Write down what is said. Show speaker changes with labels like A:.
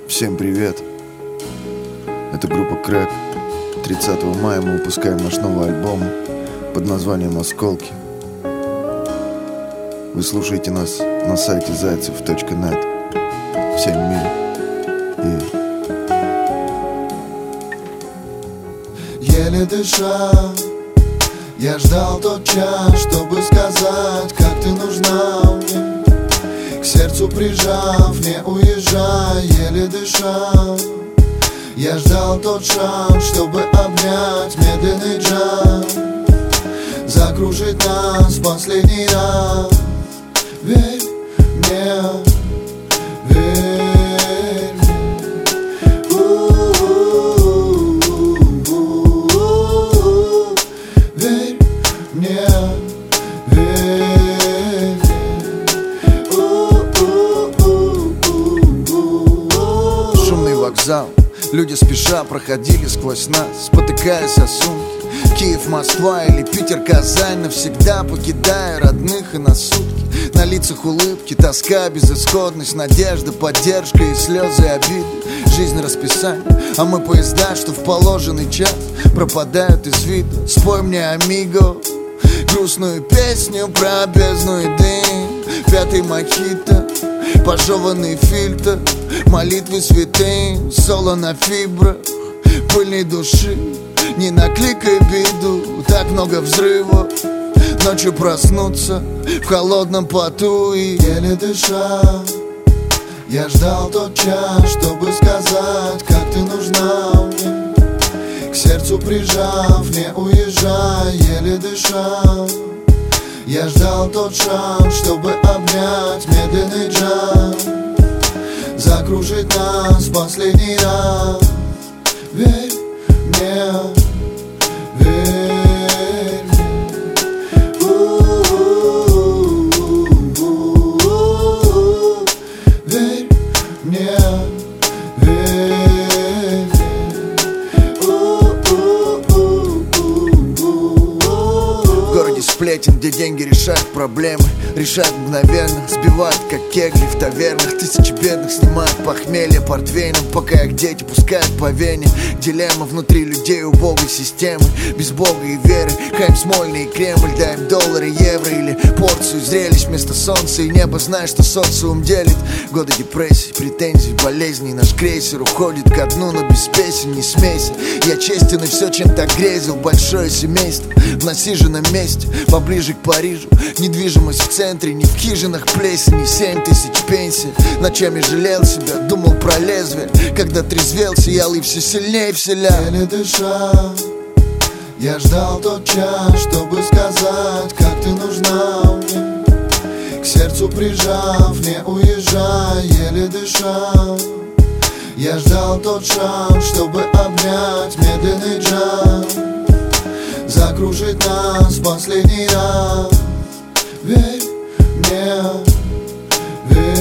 A: Всем привет. Это группа Crack. 30 мая мы выпускаем наш новый альбом под названием «Осколки». Вы слушаете нас на сайте zaytsev.net. Всем мир.
B: Еле дыша, я ждал тот час, чтобы сказать, как ты нужна мне. К сердцу прижав, не уезжай, еле дыша. Я ждал тот шаг, чтобы обнять медленный джаз, закружить нас в последний раз. Верь мне, верь мне. Верь мне, верь мне.
A: Шумный вокзал, люди спеша проходили сквозь нас, спотыкаясь о сумки. Киев, Москва или Питер, Казань, навсегда покидая родных и на сутки. На лицах улыбки, тоска, безысходность, надежда, поддержка и слезы обиды. Жизнь расписание, а мы поезда, что в положенный час пропадают из виду. Спой мне, амиго, грустную песню про бездну и дым. Пятый мохито, пожеванный фильтр, молитвы святым, соло на фибрах пыльной души. Не накликай беду, так много взрывов. Ночью проснуться в холодном поту и
B: еле дыша, я ждал тот час, чтобы сказать, как ты нужна мне. К сердцу прижав, не уезжай, еле дыша. Я ждал тот шаг, чтобы обнять медленный джаз, закружить нас в последний раз. Верь мне, верь мне. Верь мне, верь
A: в городе сплетен, где деньги решают проблемы, решают мгновенно, сбивают как кегли в тавернах. Тысячи бедных снимают похмелье портвейном, пока их дети пускают по вене. Дилемма внутри людей убогой системы, без бога и веры. Хайм Смольный и Кремль, дай им доллары, евро или порцию зрелищ вместо солнца и неба. Знаешь, что социум делит. Годы депрессий, претензий, болезней. Наш крейсер уходит ко дну, но без песен не смейся. Я честен и все, чем так грезил. Большое семейство в насиженном месте, поближе к Парижу. Недвижимость в центре, не в хижинах плесени. 7000 пенсий. Ночами жалел себя, думал про лезвие. Когда трезвел, сиял и все сильнее вселял.
B: Еле дыша, я ждал тот час, чтобы сказать, как ты нужна мне. К сердцу прижав, не уезжай, еле дыша. Я ждал тот шаг, чтобы обнять медленный джаз, закружить нас в последний раз. Верь мне, верь.